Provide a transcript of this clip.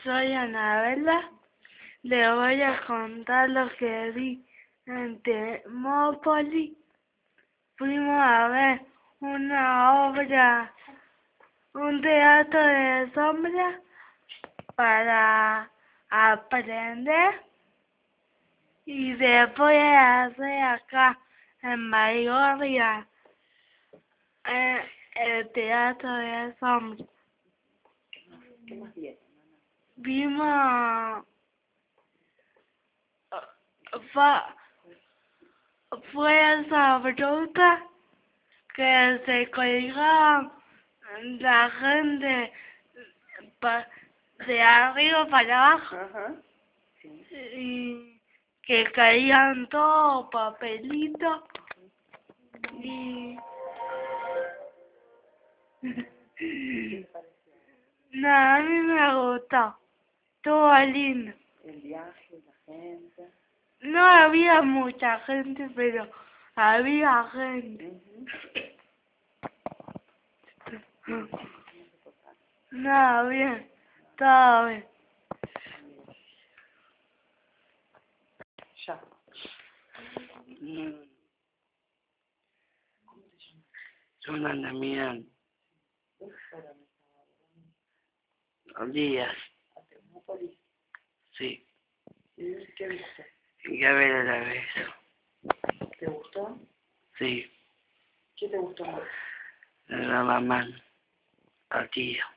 Soy Anabela. Le voy a contar lo que vi en Termópolis. Fuimos a ver una obra, un teatro de sombra para aprender y después hacer acá en Mayoría el teatro de sombra. ¿Qué más vieron? Vimos fuerza bruta que se colgaban la gente de arriba para abajo. Ajá. Sí. Y que caían todos papelitos y no, a mí me gustó, estuvo lindo. El viaje, la gente. No había mucha gente, pero había gente. No, bien, todo bien. Ya. Son Damián. Díaz. ¿A Termópolis? Sí. ¿Y qué viste? Gabriela la vez. ¿Te gustó? Sí. ¿Qué te gustó más? La mamá. Al tío.